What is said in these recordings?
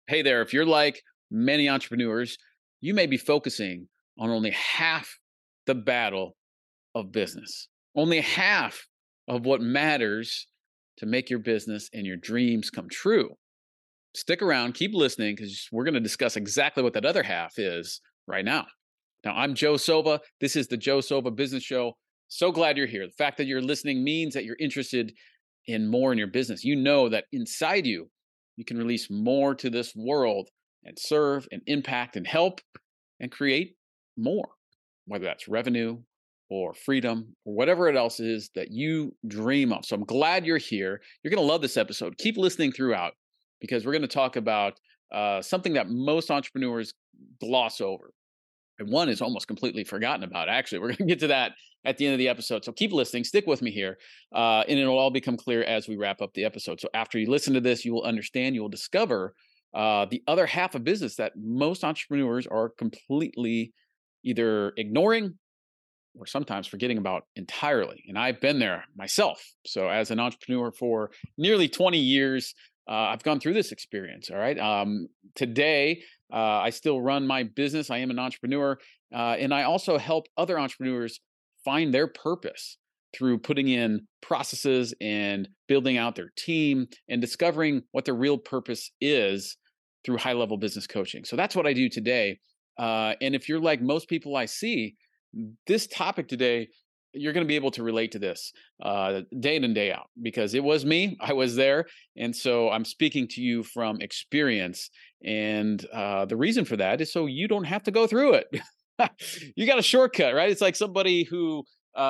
Hey there, if you're like many entrepreneurs, you may be focusing on only half the battle of business, only half of what matters to make your business and your dreams come true. Stick around, keep listening, because we're going to discuss exactly what that other half is right now. Now, I'm Joe Sova. This is the Joe Sova Business Show. So glad you're here. The fact that you're listening means that you're interested in more in your business. You know that inside you, you can release more to this world and serve and impact and help and create more, whether that's revenue or freedom or whatever it else is that you dream of. So I'm glad you're here. You're going to love this episode. Keep listening throughout because we're going to talk about something that most entrepreneurs gloss over. And one is almost completely forgotten about. Actually, we're going to get to that at the end of the episode. So keep listening, stick with me here, and it'll all become clear as we wrap up the episode. So after you listen to this, you will understand, you will discover the other half of business that most entrepreneurs are completely either ignoring or sometimes forgetting about entirely. And I've been there myself. So as an entrepreneur for nearly 20 years, I've gone through this experience. All right. Today, I still run my business. I am an entrepreneur, and I also help other entrepreneurs find their purpose through putting in processes and building out their team and discovering what their real purpose is through high level business coaching. So that's what I do today. And if you're like most people I see, this topic today, you're going to be able to relate to this day in and day out because it was me. I was there. And so I'm speaking to you from experience. And the reason for that is so you don't have to go through it. You got a shortcut, right? It's like somebody who,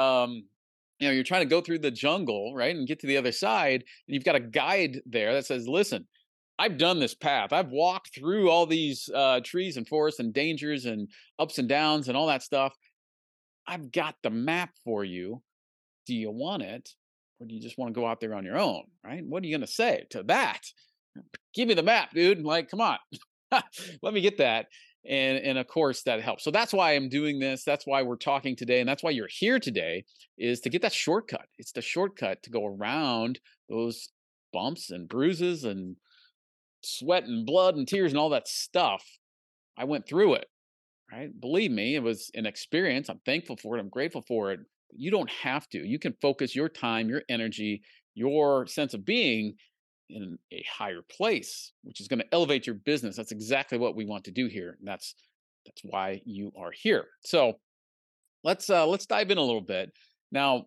you're trying to go through the jungle, right? And get to the other side. And you've got a guide there that says, listen, I've done this path. I've walked through all these trees and forests and dangers and ups and downs and all that stuff. I've got the map for you. Do you want it? Or do you just want to go out there on your own? Right? What are you going to say to that? Give me the map, dude. Like, come on. Let me get that. And of course that helps. So that's why I'm doing this. That's why we're talking today. And that's why you're here today is to get that shortcut. It's the shortcut to go around those bumps and bruises and sweat and blood and tears and all that stuff. I went through it. Right? Believe me, it was an experience. I'm thankful for it. I'm grateful for it. You don't have to. You can focus your time, your energy, your sense of being in a higher place, which is going to elevate your business. That's exactly what we want to do here. And that's why you are here. So let's dive in a little bit. Now,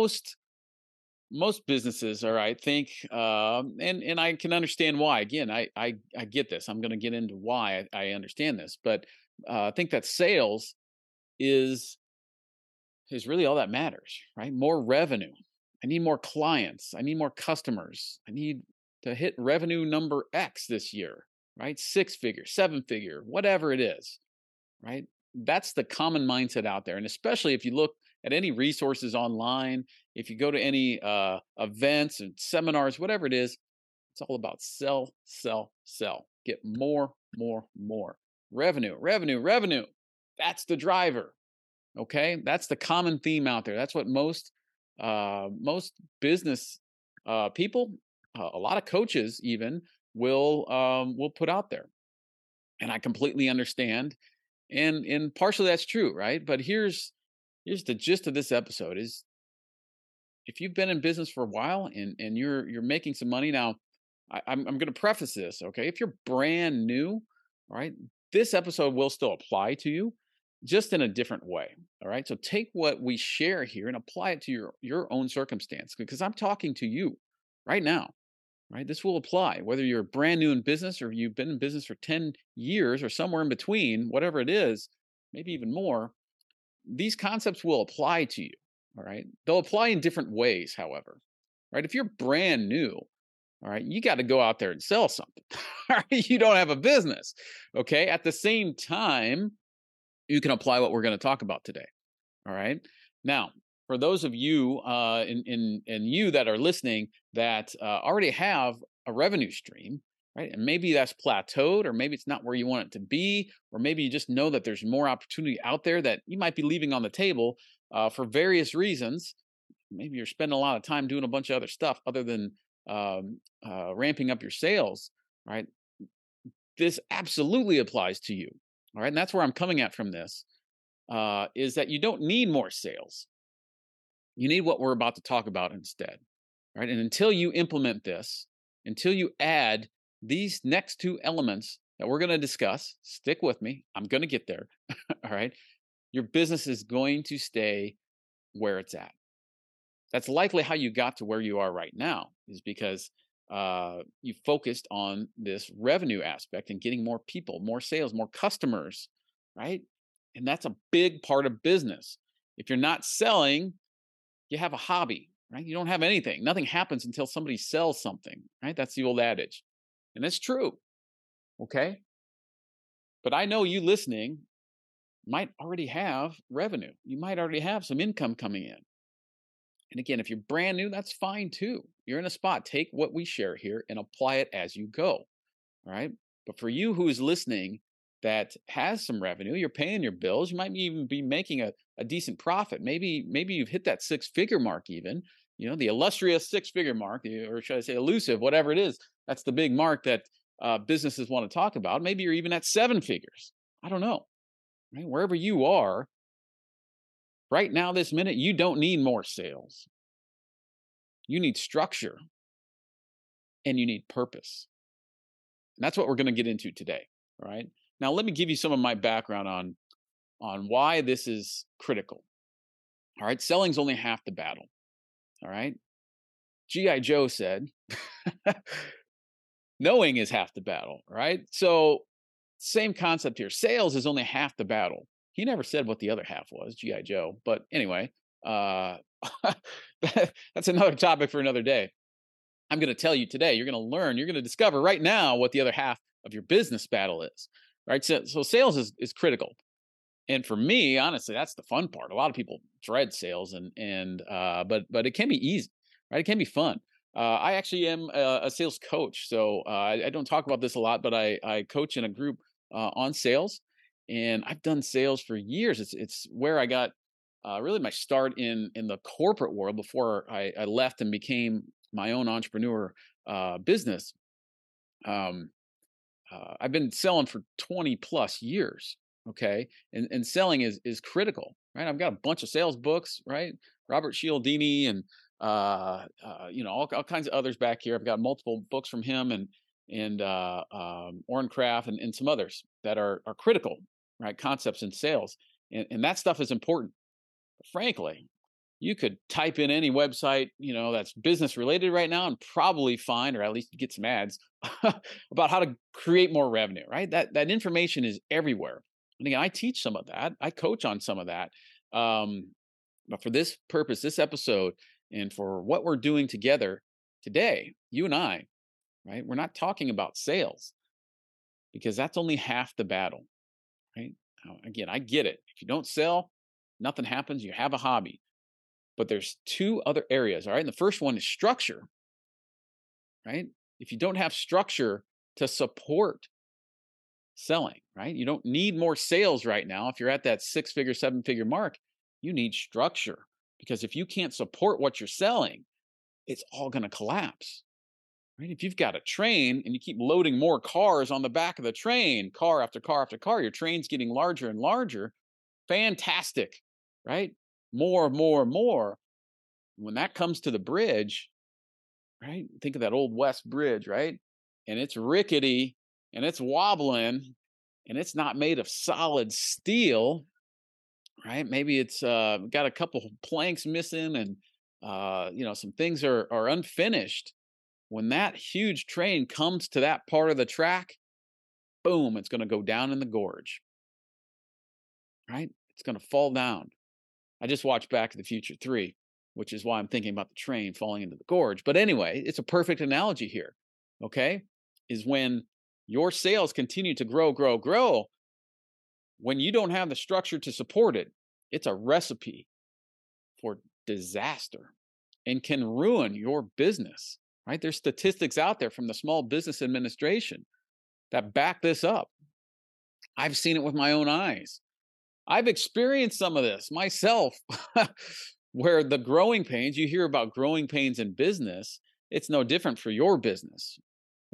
most businesses, all right, think and I can understand why. Again, I get this. I'm going to get into why I understand this, but think that sales is really all that matters, right? More revenue. I need more clients. I need more customers. I need to hit revenue number X this year, right? 6 figure, 7 figure, whatever it is, right? That's the common mindset out there. And especially if you look at any resources online, if you go to any events and seminars, whatever it is, it's all about sell, sell, sell. Get more, more, more. Revenue, revenue, revenue. That's the driver. Okay, that's the common theme out there. That's what most business people, a lot of coaches even will put out there. And I completely understand. And partially that's true, right? But here's the gist of this episode: is if you've been in business for a while and you're making some money now, I'm going to preface this, okay? If you're brand new, all right, this episode will still apply to you, just in a different way. All right. So take what we share here and apply it to your own circumstance because I'm talking to you right now. Right. This will apply whether you're brand new in business or you've been in business for 10 years or somewhere in between, whatever it is, maybe even more. These concepts will apply to you. All right. They'll apply in different ways, however. Right. If you're brand new, all right, you got to go out there and sell something. All right, you don't have a business. Okay. At the same time, you can apply what we're going to talk about today. All right. Now, for those of you and you that are listening that already have a revenue stream, right? And maybe that's plateaued, or maybe it's not where you want it to be, or maybe you just know that there's more opportunity out there that you might be leaving on the table for various reasons. Maybe you're spending a lot of time doing a bunch of other stuff other than ramping up your sales, right? this absolutely applies to you. All right. And that's where I'm coming at from this is that you don't need more sales. You need what we're about to talk about instead. Right. And until you implement this, until you add these next two elements that we're going to discuss, stick with me. I'm going to get there. All right. Your business is going to stay where it's at. That's likely how you got to where you are right now, is because you focused on this revenue aspect and getting more people, more sales, more customers, right? And that's a big part of business. If you're not selling, you have a hobby, right? You don't have anything. Nothing happens until somebody sells something, right? That's the old adage. And it's true. Okay. But I know you listening might already have revenue. You might already have some income coming in. And again, if you're brand new, that's fine too. You're in a spot. Take what we share here and apply it as you go. All right. But for you who is listening that has some revenue, you're paying your bills, you might even be making a decent profit. Maybe you've hit that six-figure mark even, the illustrious six-figure mark, or should I say elusive, whatever it is. That's the big mark that businesses want to talk about. Maybe you're even at seven figures. I don't know. Right? Wherever you are, right now, this minute, you don't need more sales. You need structure and you need purpose. And that's what we're going to get into today. All right. Now, let me give you some of my background on why this is critical. All right. Selling's only half the battle. All right. G.I. Joe said, knowing is half the battle. Right. So, same concept here. Sales is only half the battle. He never said what the other half was, G.I. Joe. But anyway, that's another topic for another day. I'm going to tell you today, you're going to learn, you're going to discover right now what the other half of your business battle is, right? So sales is critical. And for me, honestly, that's the fun part. A lot of people dread sales but it can be easy, right? It can be fun. I actually am a sales coach. So I don't talk about this a lot, but I coach in a group on sales, and I've done sales for years. It's where I got really my start in the corporate world before I left and became my own entrepreneur business. I've been selling for 20 plus years. Okay. And selling is critical, right? I've got a bunch of sales books, right? Robert Cialdini and, all kinds of others back here. I've got multiple books from him and Oren Kraft and some others that are critical, right? Concepts in sales. And that stuff is important. But frankly, you could type in any website, that's business related right now and probably find, or at least get some ads about how to create more revenue, right? That information is everywhere. And again, I teach some of that. I coach on some of that. But for this purpose, this episode, and for what we're doing together today, you and I, right? We're not talking about sales because that's only half the battle, right? Now, again, I get it. If you don't sell, nothing happens. You have a hobby. But there's two other areas, all right? And the first one is structure, right? If you don't have structure to support selling, right? You don't need more sales right now. If you're at that six-figure, seven-figure mark, you need structure. Because if you can't support what you're selling, it's all going to collapse, right? If you've got a train and you keep loading more cars on the back of the train, car after car after car, your train's getting larger and larger. Fantastic, right? More. When that comes to the bridge, right? Think of that old West Bridge, right? And it's rickety and it's wobbling and it's not made of solid steel, right? Maybe it's got a couple planks missing and some things are unfinished. When that huge train comes to that part of the track, boom, it's going to go down in the gorge, right? It's going to fall down. I just watched Back to the Future 3, which is why I'm thinking about the train falling into the gorge. But anyway, it's a perfect analogy here, okay? Is when your sales continue to grow, when you don't have the structure to support it, it's a recipe for disaster and can ruin your business, right? There's statistics out there from the Small Business Administration that back this up. I've seen it with my own eyes. I've experienced some of this myself, where the growing pains, you hear about growing pains in business, it's no different for your business,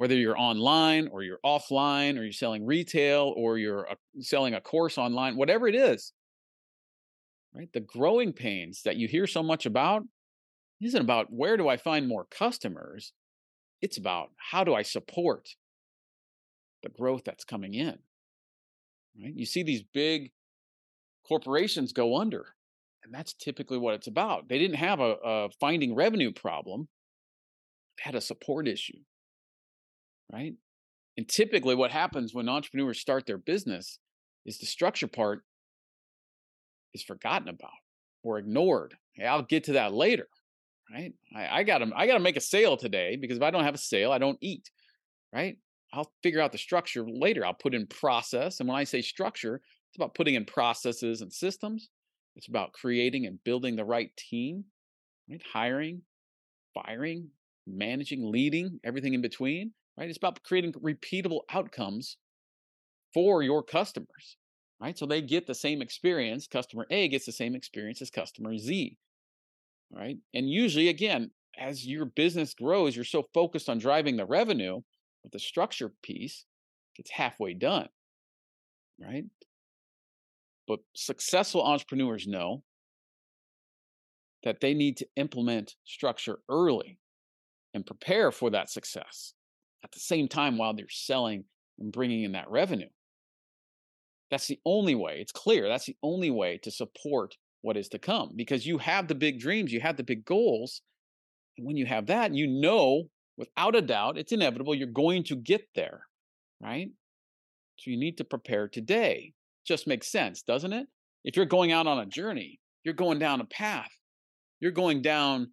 whether you're online or you're offline or you're selling retail or you're selling a course online, whatever it is, right? The growing pains that you hear so much about isn't about where do I find more customers? It's about how do I support the growth that's coming in, right? You see these big corporations go under, and that's typically what it's about. They didn't have a finding revenue problem, they had a support issue, right? And typically, what happens when entrepreneurs start their business is the structure part is forgotten about or ignored. Hey, I'll get to that later, right? I gotta make a sale today because if I don't have a sale, I don't eat, right? I'll figure out the structure later. I'll put in process, and when I say structure, it's about putting in processes and systems. It's about creating and building the right team, right? Hiring, firing, managing, leading, everything in between, right? It's about creating repeatable outcomes for your customers, right? So they get the same experience. Customer A gets the same experience as customer Z, right? And usually, again, as your business grows, you're so focused on driving the revenue, but the structure piece gets halfway done, right? But successful entrepreneurs know that they need to implement structure early and prepare for that success at the same time while they're selling and bringing in that revenue. That's the only way. It's clear that's the only way to support what is to come because you have the big dreams, you have the big goals. And when you have that, you know without a doubt, it's inevitable you're going to get there, right? So you need to prepare today. Just makes sense, doesn't it? If you're going out on a journey, you're going down a path, you're going down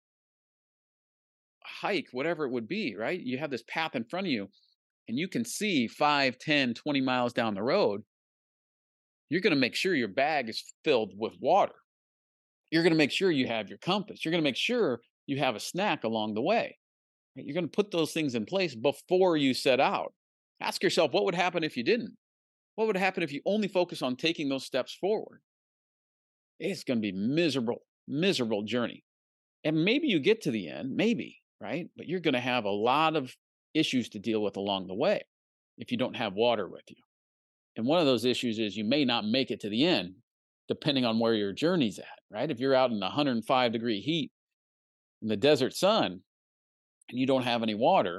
a hike, whatever it would be, right? You have this path in front of you and you can see 5, 10, 20 miles down the road. You're going to make sure your bag is filled with water. You're going to make sure you have your compass. You're going to make sure you have a snack along the way. Right? You're going to put those things in place before you set out. Ask yourself, what would happen if you didn't? What would happen if you only focus on taking those steps forward? It's going to be miserable, miserable journey. And maybe you get to the end, maybe, right? But you're going to have a lot of issues to deal with along the way if you don't have water with you. And one of those issues is you may not make it to the end, depending on where your journey's at, right? If you're out in 105-degree heat in the desert sun and you don't have any water,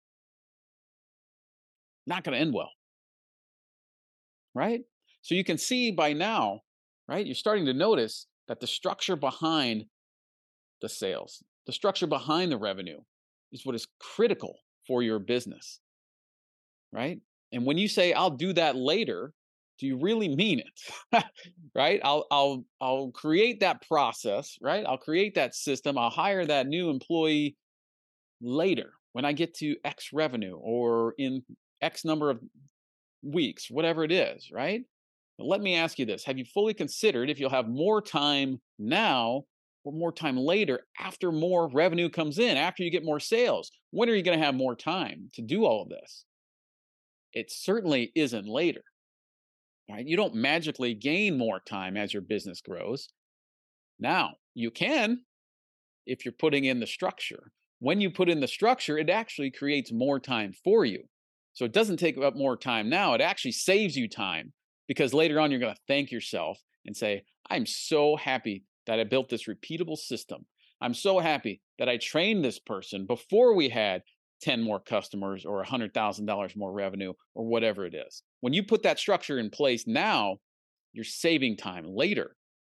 not going to end well, right? So you can see by now, right? You're starting to notice that the structure behind the sales, the structure behind the revenue is what is critical for your business, right? And when you say I'll do that later, do you really mean it? Right? I'll create that process, right? I'll create that system, I'll hire that new employee later when I get to X revenue or in X number of weeks, whatever it is, right? But let me ask you this. Have you fully considered if you'll have more time now or more time later after more revenue comes in, after you get more sales? When are you going to have more time to do all of this? It certainly isn't later, right? You don't magically gain more time as your business grows. Now, you can if you're putting in the structure. When you put in the structure, it actually creates more time for you. So it doesn't take up more time now. It actually saves you time because later on you're going to thank yourself and say, I'm so happy that I built this repeatable system. I'm so happy that I trained this person before we had 10 more customers or $100,000 more revenue or whatever it is. When you put that structure in place now, you're saving time later.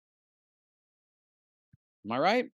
Am I right?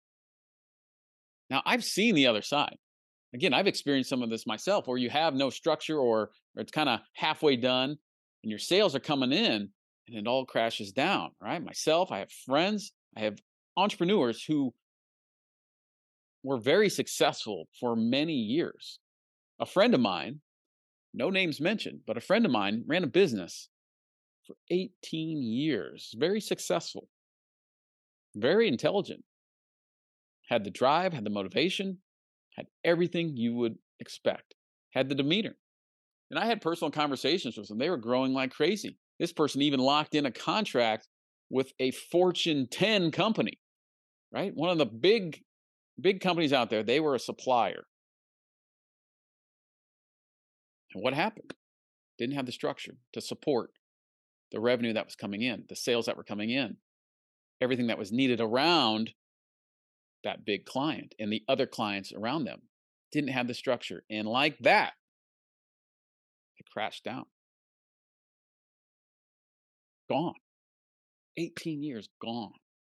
Now, I've seen the other side. Again, I've experienced some of this myself where you have no structure or it's kind of halfway done and your sales are coming in and it all crashes down, right? Myself, I have friends, I have entrepreneurs who were very successful for many years. A friend of mine, no names mentioned, but a friend of mine ran a business for 18 years, very successful, very intelligent, had the drive, had the motivation, had everything you would expect, had the demeanor. And I had personal conversations with them. They were growing like crazy. This person even locked in a contract with a Fortune 10 company, right? One of the big companies out there. They were a supplier. And what happened? Didn't have the structure to support the revenue that was coming in, the sales that were coming in, everything that was needed around that big client and the other clients around them. Didn't have the structure. And like that, it crashed down. Gone. 18 years gone.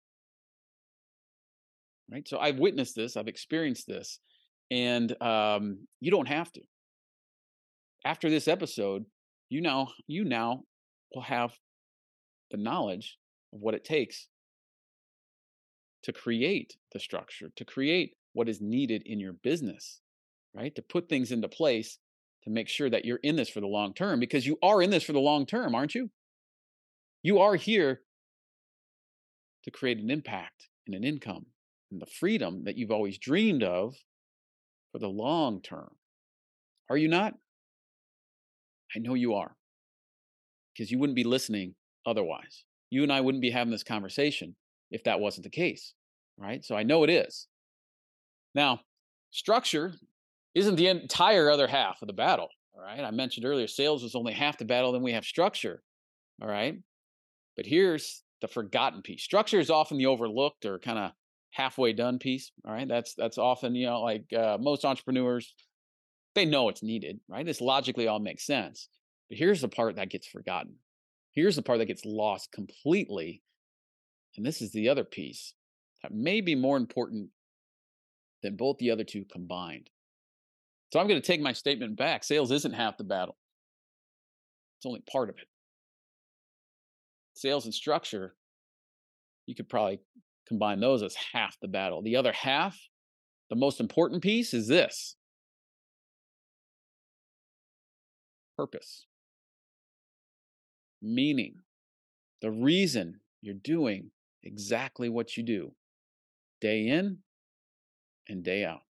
Right? So I've witnessed this, I've experienced this, and you don't have to. After this episode, you now will have the knowledge of what it takes to create the structure, to create what is needed in your business, right? To put things into place to make sure that you're in this for the long term, because you are in this for the long term, aren't you? You are here to create an impact and an income and the freedom that you've always dreamed of for the long term. Are you not? I know you are, because you wouldn't be listening otherwise. You and I wouldn't be having this conversation if that wasn't the case, right? So I know it is. Now, structure isn't the entire other half of the battle, all right? I mentioned earlier, sales was only half the battle, then we have structure, all right? But here's the forgotten piece. Structure is often the overlooked or kind of halfway done piece, all right? That's often, like most entrepreneurs, they know it's needed, right? This logically all makes sense. But here's the part that gets forgotten. Here's the part that gets lost completely. And this is the other piece that may be more important than both the other two combined. So I'm going to take my statement back. Sales isn't half the battle. It's only part of it. Sales and structure, you could probably combine those as half the battle. The other half, the most important piece, is this: purpose, meaning, the reason you're doing exactly what you do, day in and day out.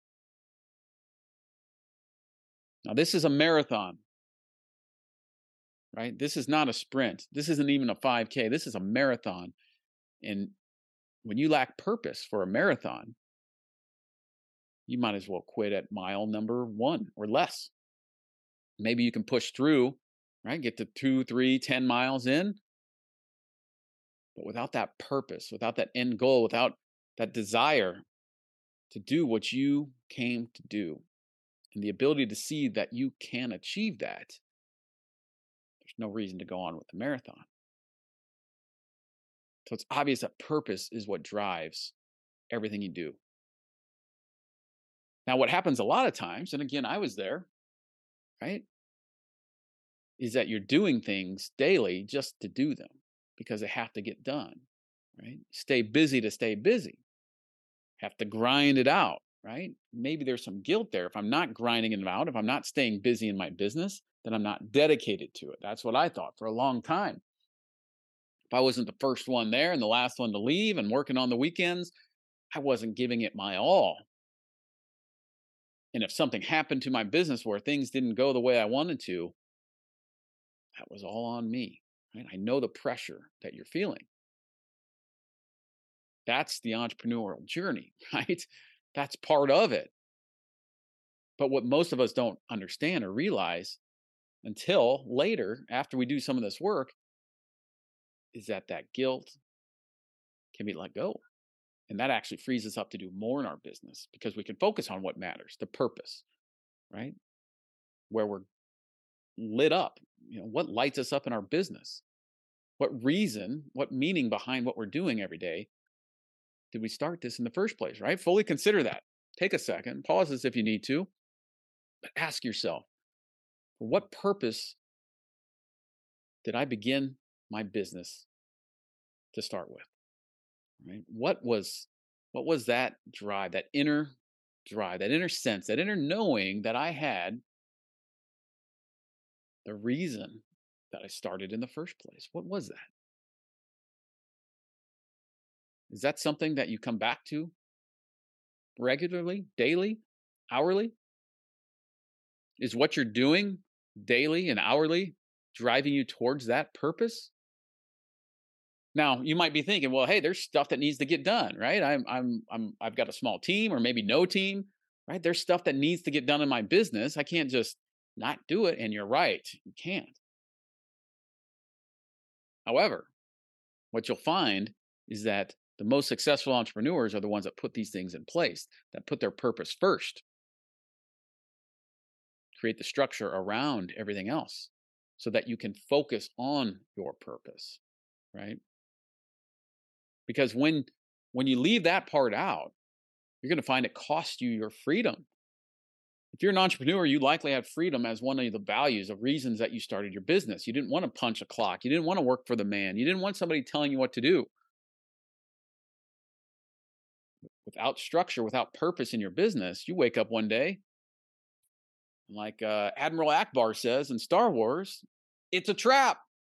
Now, this is a marathon, right? This is not a sprint. This isn't even a 5K. This is a marathon. And when you lack purpose for a marathon, you might as well quit at mile number 1 or less. Maybe you can push through, right? Get to 2, 3, 10 miles in. But without that purpose, without that end goal, without that desire to do what you came to do, and the ability to see that you can achieve that, there's no reason to go on with the marathon. So it's obvious that purpose is what drives everything you do. Now, what happens a lot of times, and again, I was there, right, is that you're doing things daily just to do them because they have to get done, right? Stay busy to stay busy. Have to grind it out, right? Maybe there's some guilt there. If I'm not grinding it out, if I'm not staying busy in my business, then I'm not dedicated to it. That's what I thought for a long time. If I wasn't the first one there and the last one to leave and working on the weekends, I wasn't giving it my all. And if something happened to my business where things didn't go the way I wanted to, that was all on me, right? I know the pressure that you're feeling. That's the entrepreneurial journey, right? That's part of it. But what most of us don't understand or realize until later, after we do some of this work, is that guilt can be let go. And that actually frees us up to do more in our business because we can focus on what matters, the purpose, right? Where we're lit up, what lights us up in our business? What reason, what meaning behind what we're doing every day did we start this in the first place, right? Fully consider that. Take a second, pause this if you need to, but ask yourself, for what purpose did I begin my business to start with? Right? What was that drive, that inner sense, that inner knowing that I had, the reason that I started in the first place? What was that? Is that something that you come back to regularly, daily, hourly? Is what you're doing daily and hourly driving you towards that purpose? Now, you might be thinking, well, hey, there's stuff that needs to get done, right? I've got a small team or maybe no team, right? There's stuff that needs to get done in my business. I can't just not do it. And you're right, you can't. However, what you'll find is that the most successful entrepreneurs are the ones that put these things in place, that put their purpose first, create the structure around everything else so that you can focus on your purpose, right? Because when you leave that part out, you're going to find it costs you your freedom. If you're an entrepreneur, you likely have freedom as one of the values of reasons that you started your business. You didn't want to punch a clock. You didn't want to work for the man. You didn't want somebody telling you what to do. Without structure, without purpose in your business, you wake up one day, like Admiral Akbar says in Star Wars, it's a trap.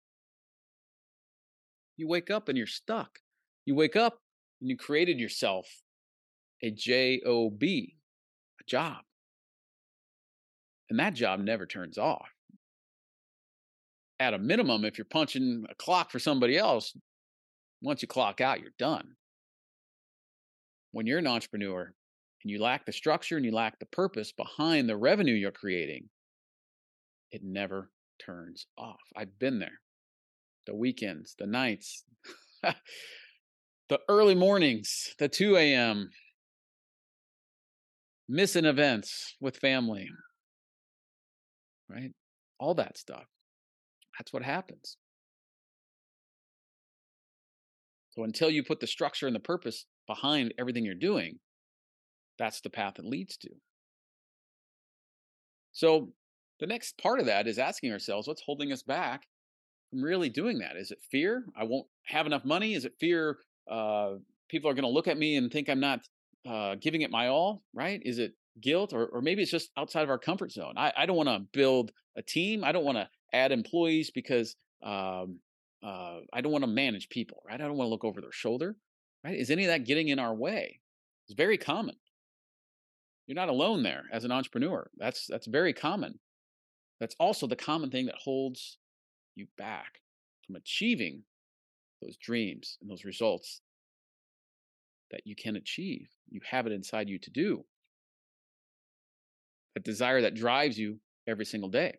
You wake up and you're stuck. You wake up and you created yourself a job, a job. And that job never turns off. At a minimum, if you're punching a clock for somebody else, once you clock out, you're done. When you're an entrepreneur and you lack the structure and you lack the purpose behind the revenue you're creating, it never turns off. I've been there. The weekends, the nights, the early mornings, the 2 a.m., missing events with family, right? All that stuff. That's what happens. So until you put the structure and the purpose behind everything you're doing, that's the path it leads to. So the next part of that is asking ourselves, what's holding us back from really doing that? Is it fear? I won't have enough money? Is it fear? People are going to look at me and think I'm not giving it my all, right? Is it guilt? Or maybe it's just outside of our comfort zone. I don't want to build a team. I don't want to add employees because I don't want to manage people, right? I don't want to look over their shoulder, right? Is any of that getting in our way? It's very common. You're not alone there as an entrepreneur. That's very common. That's also the common thing that holds you back from achieving those dreams and those results that you can achieve. You have it inside you to do. That desire that drives you every single day.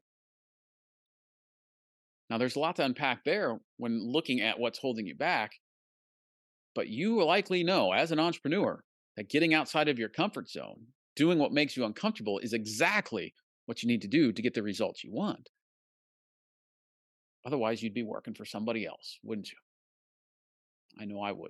Now, there's a lot to unpack there when looking at what's holding you back, but you likely know as an entrepreneur that getting outside of your comfort zone, doing what makes you uncomfortable, is exactly what you need to do to get the results you want. Otherwise, you'd be working for somebody else, wouldn't you? I know I would.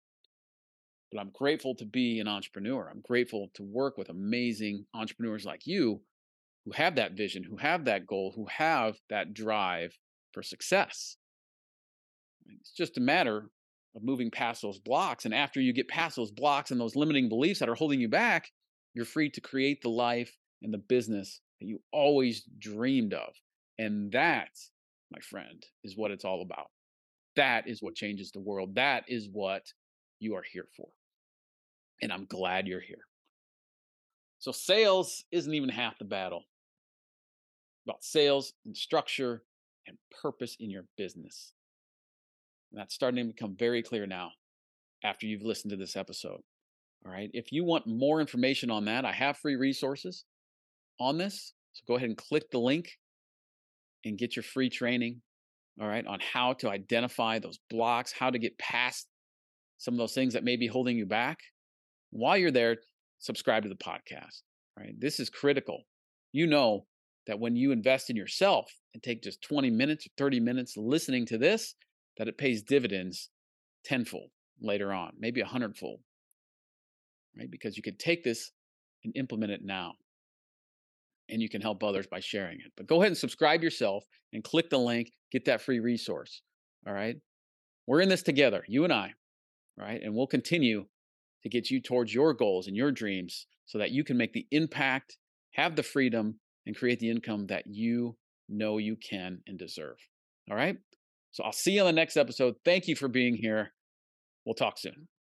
But I'm grateful to be an entrepreneur. I'm grateful to work with amazing entrepreneurs like you who have that vision, who have that goal, who have that drive for success. It's just a matter of moving past those blocks. And after you get past those blocks and those limiting beliefs that are holding you back, you're free to create the life and the business that you always dreamed of. And that, my friend, is what it's all about. That is what changes the world. That is what you are here for. And I'm glad you're here. So sales isn't even half the battle. About sales and structure and purpose in your business. And that's starting to become very clear now after you've listened to this episode. All right. If you want more information on that, I have free resources on this. So go ahead and click the link and get your free training. All right. On how to identify those blocks, how to get past some of those things that may be holding you back. While you're there, subscribe to the podcast. Right. This is critical. You know that when you invest in yourself and take just 20 minutes or 30 minutes listening to this, that it pays dividends tenfold later on, maybe 100-fold, right? Because you can take this and implement it now, and you can help others by sharing it. But go ahead and subscribe yourself and click the link, get that free resource, all right? We're in this together, you and I, right? And we'll continue to get you towards your goals and your dreams so that you can make the impact, have the freedom, and create the income that you know you can and deserve. All right? So I'll see you on the next episode. Thank you for being here. We'll talk soon.